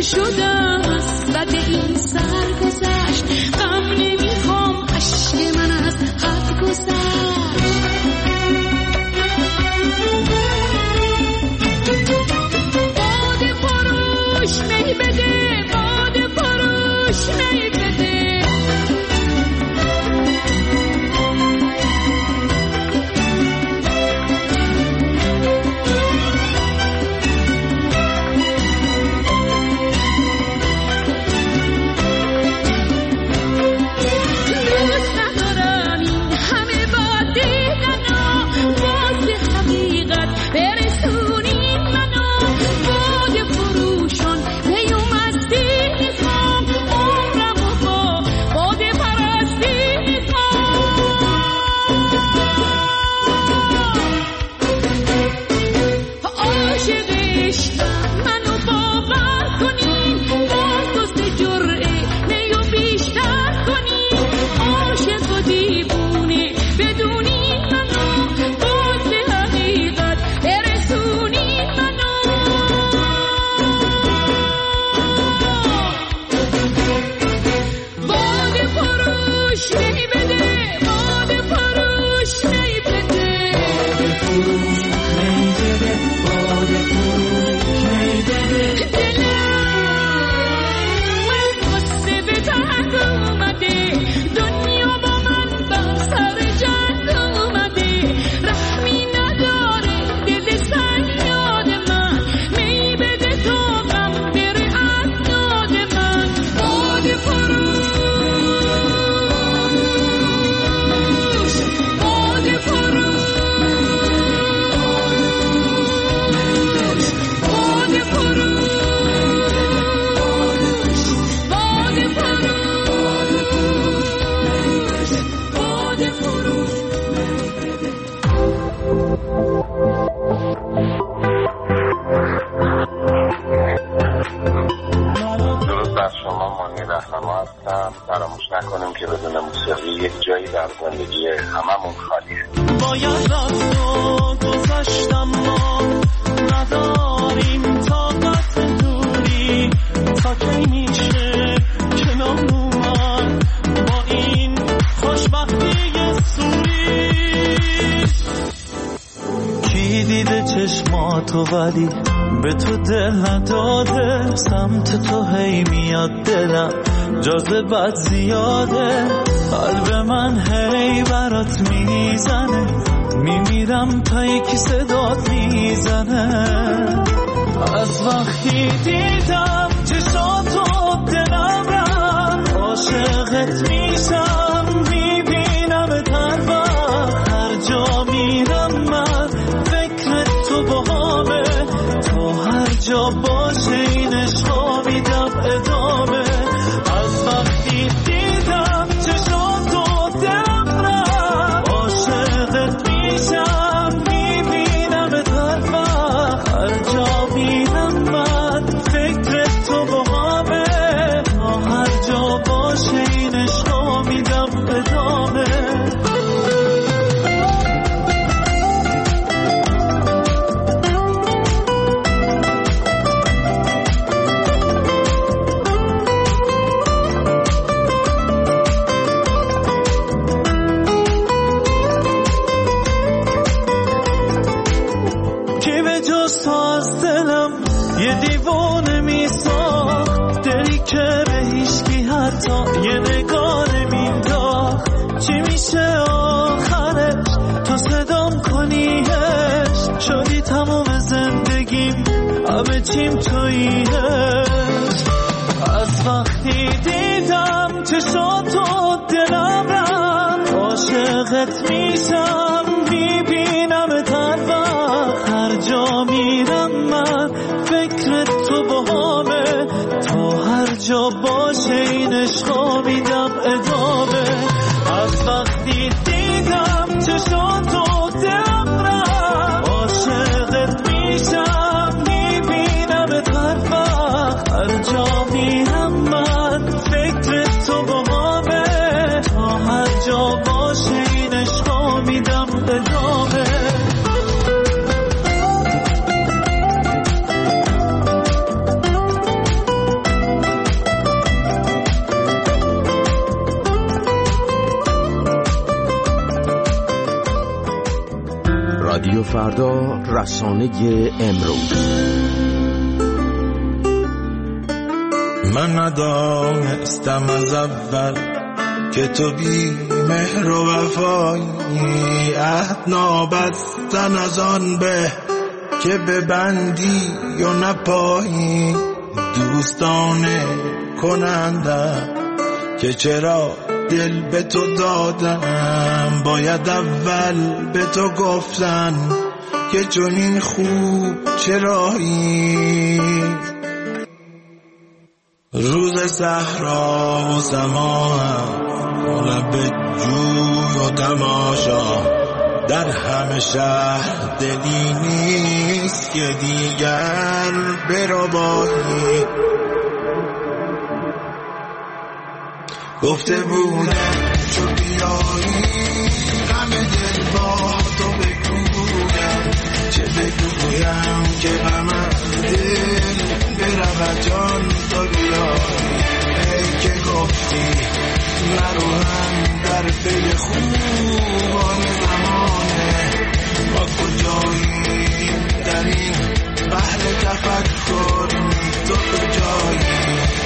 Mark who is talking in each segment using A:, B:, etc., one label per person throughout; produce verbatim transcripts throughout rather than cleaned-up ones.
A: شدم از بد این سرگذشت، غم نمیخوام عشق من از حد گذشت. باده فروش می بده، باده فروش می بده.
B: فراموش نکنیم که بدون موسیقی یک جایی در زندگی هممون خالیه.
C: باید رفت و گذشتم، ما نداریم طاقت دوری، تا کی میشه کنار اومد با این خوشبختی سوری. کی دیده چشماتو ولی به تو دل نداده، سمت تو هی میاد دلم جاذبت زیاده، قلب من هی برات میزنه، میمیرم تا یکی صدات میزنه. از وقتی دیدم چشاتو دلم رفت، عاشقت میشم، میبینم هر وقت، هر جا میرم من فکر تو باهامه، تو هر جا باشه این عشقا میدم ادامه. از وقتی دیدم چشاتو دلم رفت، عاشقت میشم، میبینم هر وقت، هر جا میرم من فکر تو باهامه، تا هر جا باشه این عشقا میدم ادامه. یه دیوانه میساخت، دلی که به هیچکی حتی یه نگاه نمینداخت. چی میشه آخرش تا صدام کنیش، شدی تمام زندگیم، همه چیم توییش. از وقتی دیدم چشاتو دلم رفت، عاشقت میشم، میبینم هر وقت، هر جا میرم من فکر تو باهامه، تا هر جا باشه این عشقا میدم ادامه. از وقتی دیدم چشاتو دلم رفت، عاشقت میشم، میبینم هر وقت، هر جا میرم من فکر تو باهامه، تا هر جا باشه این عشقا میدم ادامه.
D: فردا رسانه امروز.
E: من ندانستم از اول که تو بی مهر و وفایی، عهد نابستن از آن به که ببندی و نپایی. دوستانه کنندم که چرا دل به تو دادم، باید اول به تو گفتن که چنین خوب چرایی. روز صحرا و سماهم لب جوی و تماشا، در همه شهر دلی نیست که دیگر بربایی. گفته بودم چو بیایی همه دل با تو بگویم، چه بگویم که غمم دل برود جان تو بیایی. ای که گفتی نرو هم در پی خوبان زمانه، ما کجاییم در این بحر تفکر، تو کجایی.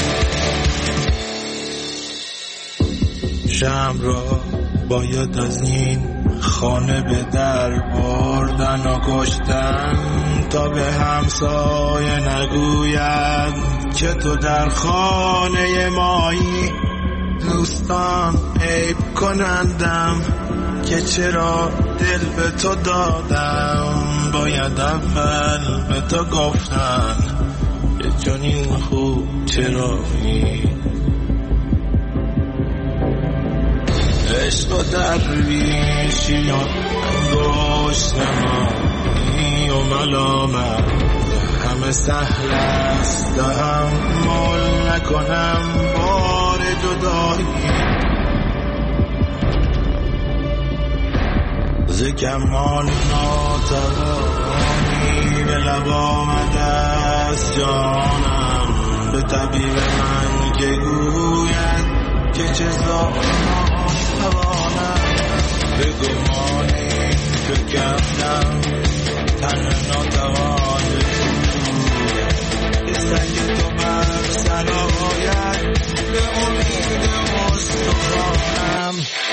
E: شمع را باید از این خانه به در بردن و کشتن، تا به همسایه نگوید که تو در خانه مایی. دوستان عیب کنندم که چرا دل به تو دادم، باید اول به تو گفتن که چنین خوب چرایی. عشق و درویشی و گشنمایی و ملامت همه سهل است، تحمل نکنم بار جدایی. ز کمان ناتوانی به لب آمده است جانم، به طبیب من که گوید که چه زانم توانم. به گمانی فکردم تن ناتوان که سنگ تو بر سر آید، به امید استخوانم.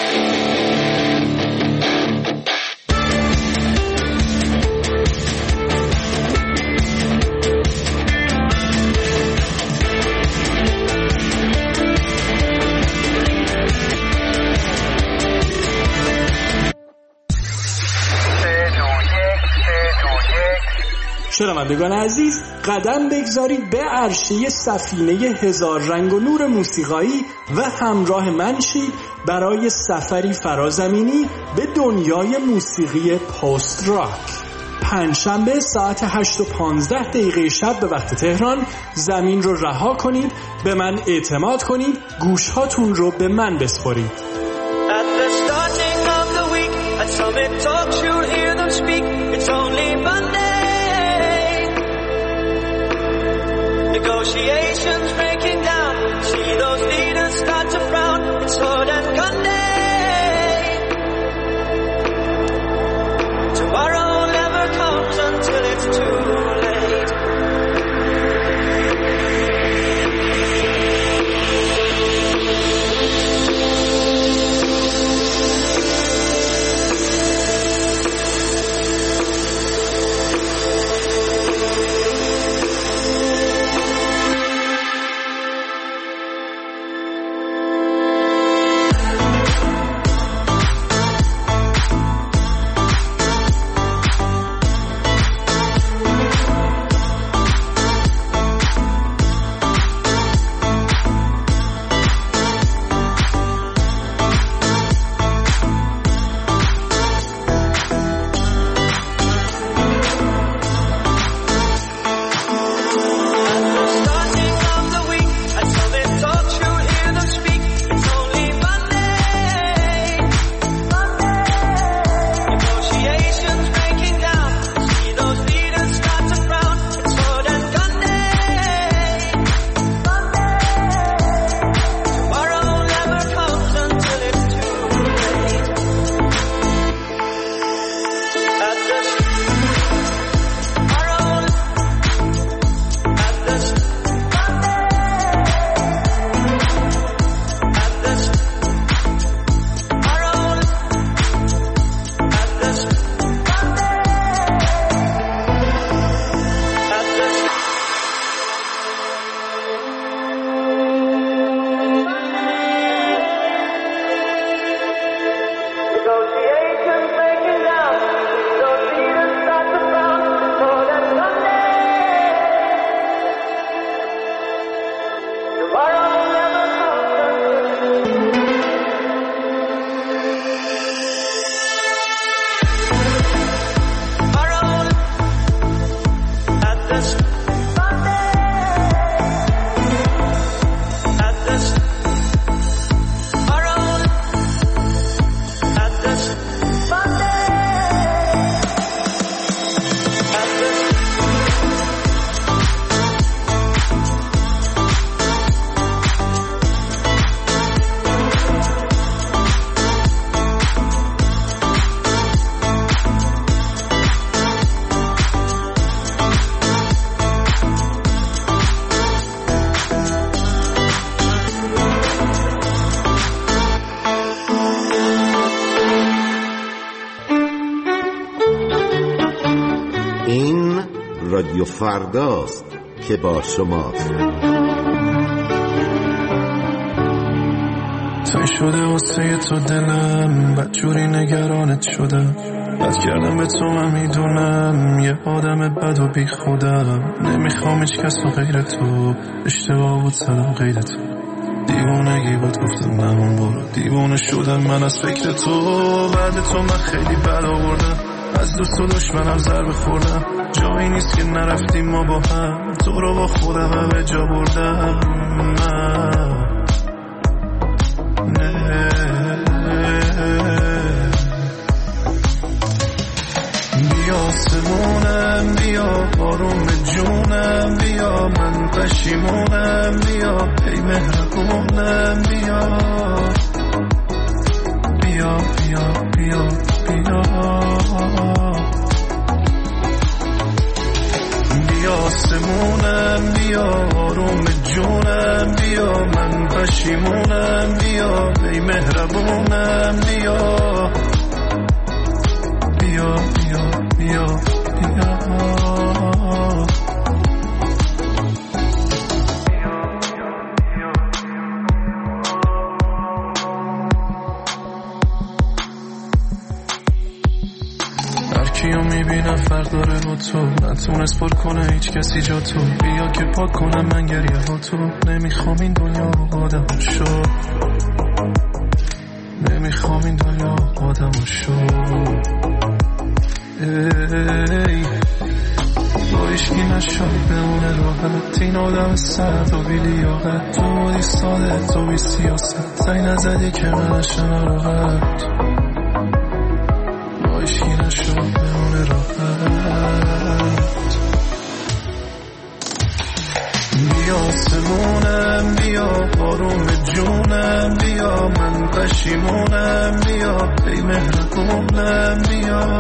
F: شنوندگان عزیز، قدم بگذارید به عرشه سفینه هزار رنگ و نور موسیقایی و همراه من شید برای سفری فرازمینی به دنیای موسیقی پست راک. پنجشنبه ساعت هشت و پانزده دقیقه شب به وقت تهران زمین رو رها کنید، به من اعتماد کنید، گوشهاتون رو به من بسپارید.
G: Negotiations breaking down, see those leaders start to frown, it's sword and gun day. Tomorrow never comes until it's too late.
D: فرداست که با شماست.
H: تای شده واسه تو دلم، بدجوری نگرانت شدم، بد کردم به تو من میدونم، یه آدم بد و بی خودم، نمیخوام هیچ کس و غیر تو، اشتباه بود سلام غیر تو، دیوانگی بود گفتم نمون برو، دیوانه شدم من از فکر تو، بعد تو من خیلی بلا بردم، از دوست و دشمنم ضربه خوردم، جایی نیست که نرفتیم ما با هم، تو رو با خودم همه جا بردم من. بیا سمونم، بیا آروم جونم، بیا من پشیمونم، بیا ای مهربونم، بیا بیا بیا بیا بیا بیا سمونم، بیا آروم جونم، بیا من پشیمونم، بیا ای مهربونم، بیا بیا بیا بیا بیا هرکیو میبینم فرق داره با تو، نتونست پر کنه هیچ کسی جا تو، بیا که پاک کنم من گریه ها تو، نمیخوام این دنیا آدم شو، نمیخوام این دنیا آدم شو، ای با عشقی نشد بمونه راحت، این آدم سرد و بی لیاقت، تو بودی ساده تو بی سیاست، زنگ نزدی که من نشم راحت، با عشقی نشد بمونه راحت. بیا سمونم، بیا آروم جونم، بیا من پشیمونم، بیا ای مهربونم، بیا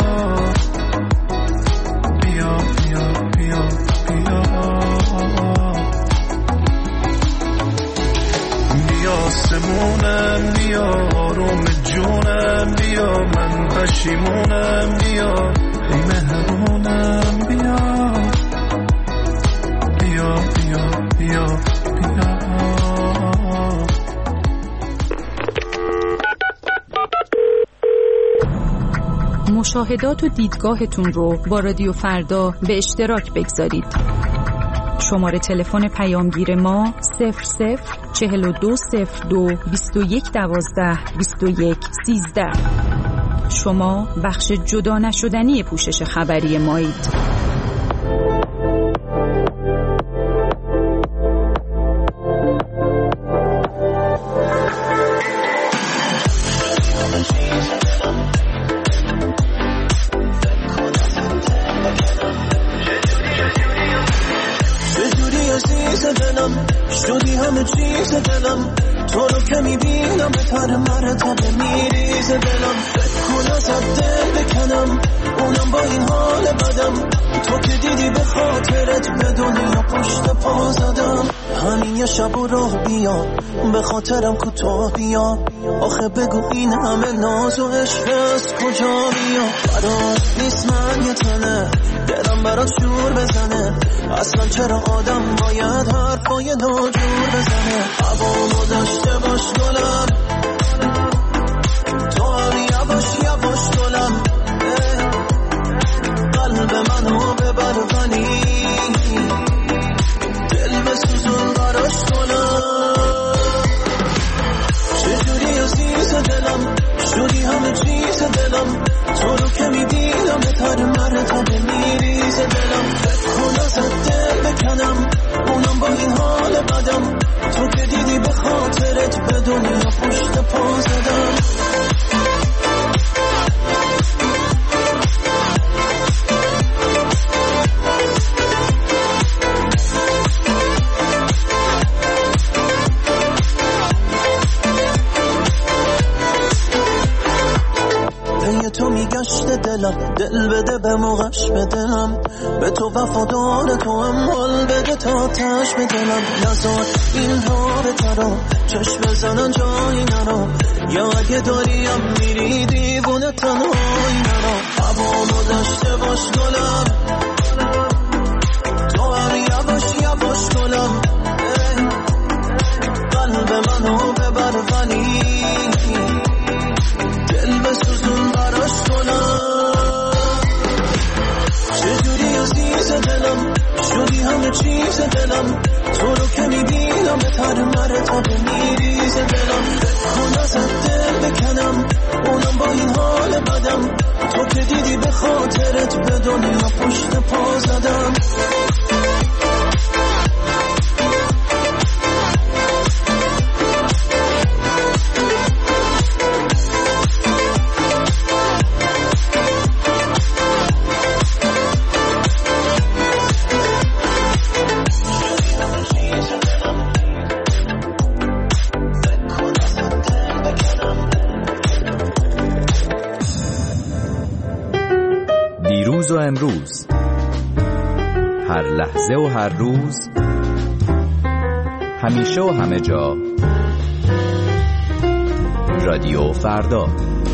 H: بیا بیا بیا بیا بیا سمونم، بیا آروم جونم، بیا من پشیمونم، بیا ای مهربونم، بیا بیا بیا بیا بیا
I: مشاهدات و دیدگاهتون رو با رادیو فردا به اشتراک بگذارید. شماره تلفن پیامگیر ما صفر صفر چهل و دو صفر دو بیست و یک دوازده بیست و یک سیزده. شما بخش جدا نشدنی پوشش خبری مایید.
G: شدی همه چیز دلم، تو رو که میبینم به تر مرتبه میریز دلم، فکر کن ازت دل بکنم اونم با این حال بدم، تو که دیدی به خاطرت به دنیا پشت پا زدم، همین یه شب و راه بیا به خاطرم کوتاه بیا، آخه بگو این همه ناز و عشق از کجا بیا، برات نیست من یه تنه دلم برات شور بزنه، اصلا چرا آدم باید حرفای ناجور بزنه، هوامو داشته باش گلم، تو هم یواش یواش گلم، قلب منو ببر غنی، دل بسوزون براش گلم، چجوری عزیز دلم شدی همه چیز دلم، تو رو که میبینم به تر مرتبه میریز دلم، فکر کن ازت دل بکنم اونم با این حال بدم، تو که دیدی به خاطرت به دنیا پشت پا زدم. تو میگشت دلم، دل بده به موقعش به دلم، به تو وفادار تو هم حال بده تا تش به دلم، نزار این رابطه رو چشم بزنن جایی نرو، یا اگه داریم میری دیوونه تنهایی نرو، هوامو داشته باش گلم، براش گلم قلب منو ببر ولی دل بسوزون براش گلم چجوری عزیز دلم شدی همه چیز دلم تو رو که میبینم به تر مرتبه میریز دلم بکن ازت دل بکنم اونم با این حال بدم تو که دیدی به خاطرت به دنیا پشت پا زدم
J: دیروز و امروز، هر لحظه و هر روز، همیشه و همه جا، رادیو فردا.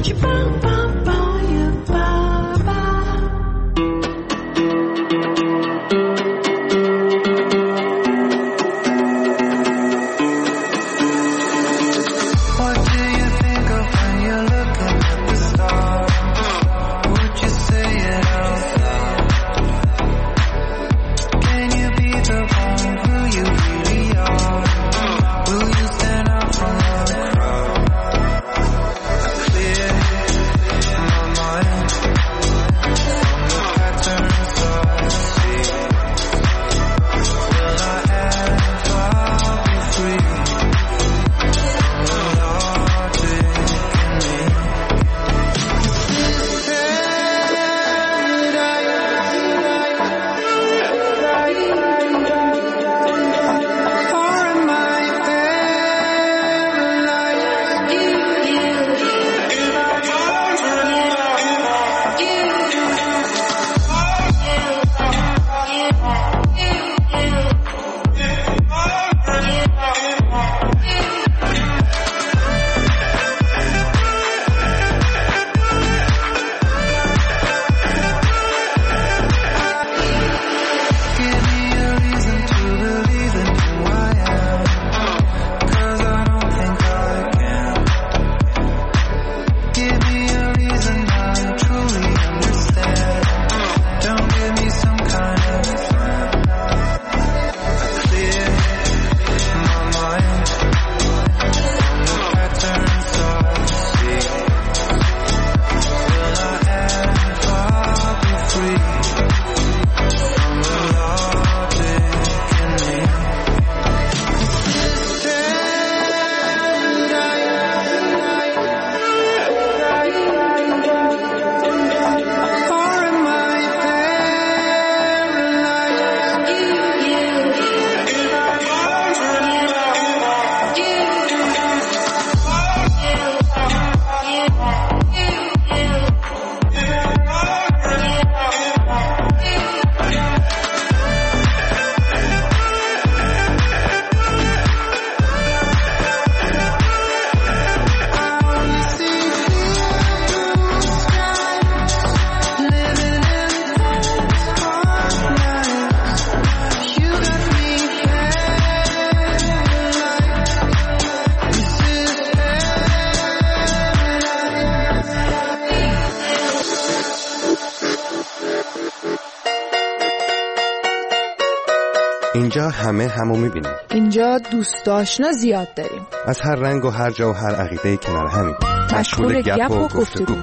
K: اینجا همه همو میبینیم.
L: اینجا دوست آشنا زیاد داریم.
K: از هر رنگ و هر جا و هر عقیده کنار همین.
L: مشغول گپ و گفتگو.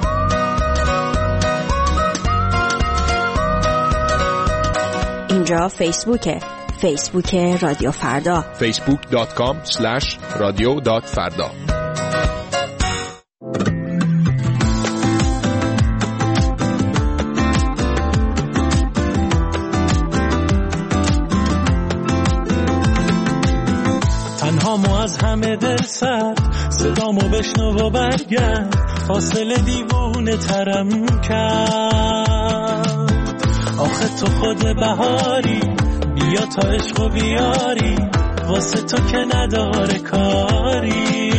M: اینجا فیسبوکه. فیسبوک رادیو فردا.
N: فیسبوک دات کام اسلش رادیو دات فردا.
C: تنهامو از همه دل سرد، صدامو بشنو و برگرد، فاصله دیوونه ترم کرد. آخه تو خود بهاری، بیا تا عشق و بیاری، واسه تو که نداره کاری.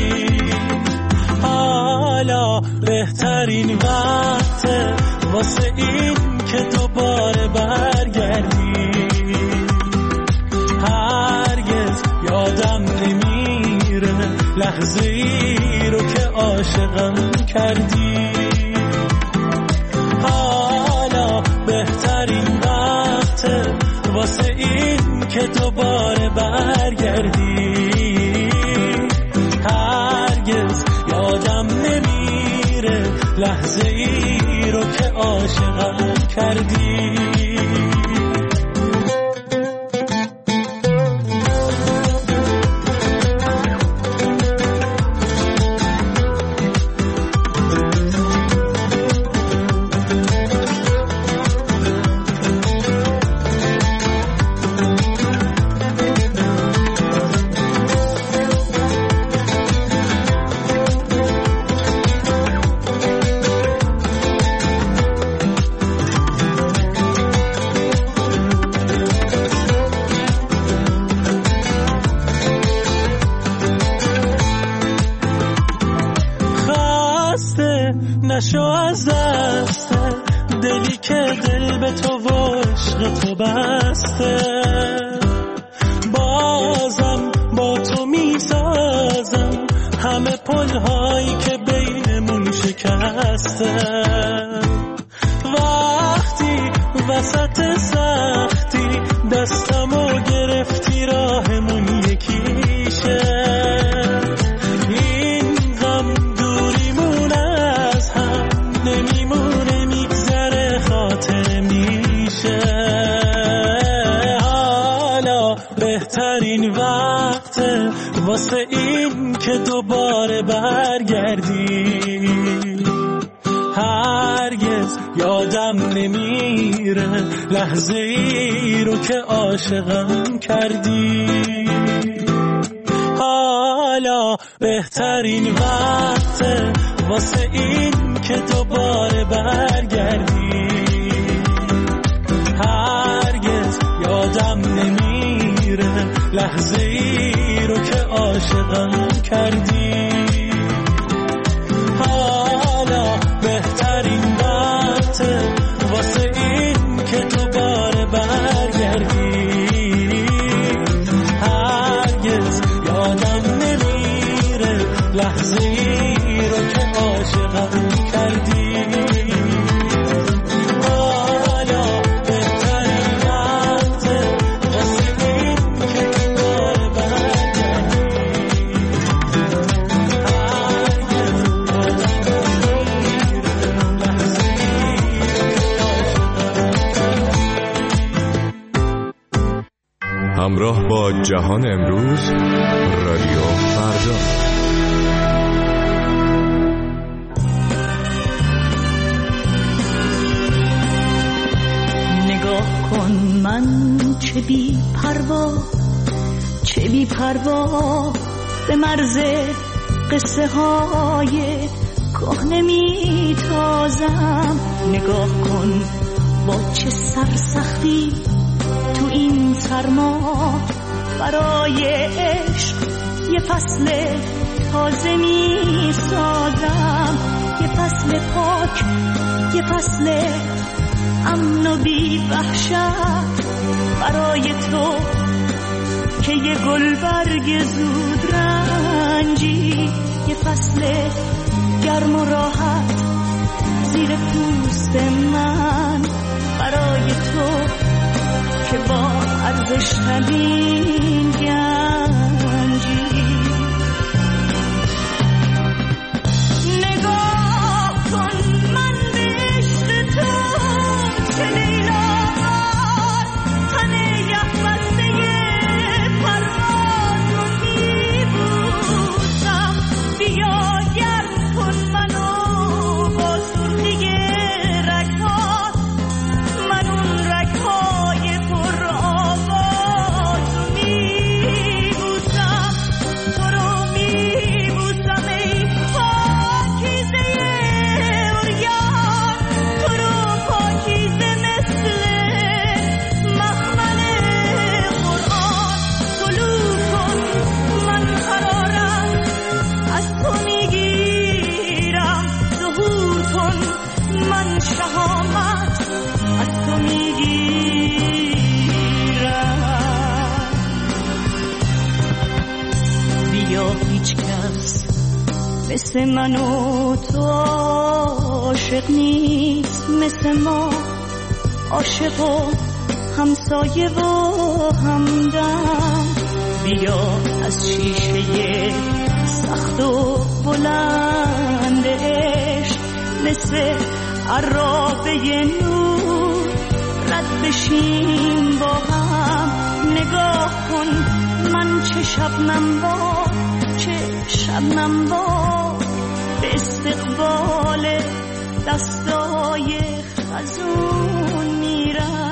C: حالا بهترین وقته واسه این که دوباره برگردی. لحظه ای رو که عاشقم کردی. حالا بهترین وقته واسه این که دوباره برگردی. هرگز یادم نمیره لحظه ای رو که عاشقم کردی. نشو از دست دلی که دل به تو و عشق تو بسته. بازم با تو میسازم همه پلهایی که بینمون شکسته. وقتی وسط سختی دستمو گرفتی راهمون یکیشه. این غم دوریمون از هم نمیمونه میگذره خاطر میشه. حالا بهترین وقته واسه این که دوباره برگردی. هرگز یادم نمیره لحظه ای رو که عاشقم کردی. حالا بهترین وقته واسه این که دوباره برگردی. هرگز یادم نمیره لحظه ای رو که عاشقم کردی. حالا بهترین وقته واسه این که دوباره برگردی. هرگز یادم نمیره لحظه ای رو که عاشقم کردی. حالا بهترین وقته واسه این که دوباره برگردی.
N: همراه با جهان امروز، رادیو فردا.
A: نگاه کن من چه بی پروا، چه بی پروا به مرز قصه های کهنه می تازم. نگاه کن با چه سرسختی تو این سرما برای عشق یه فصل تازه می سازم. یه فصل پاک، یه فصل امن و بی وحشت برای تو که یه گل برگ زود رنجی. یه فصل گرم و راحت زیر پوست من برای تو که با ارزش ندین گنجی. نگاه کن من به عشق تو چه لیلاوار تن یخ بسته پرواز رو میبوسم. بیا گرم کن منو با سرخی رگ‌ها، من اون رگ‌های پر آواز رو میبوسم. مثل من و تو عاشق نیست، مثل ما عاشق و همسایه و همدم. بیا از شیشه سخت و بلند عشق مثل عرابه نور رد بشیم با هم. نگاه کن من چه شبنم با چه شبنم با به استقبال دستای خزون میرم.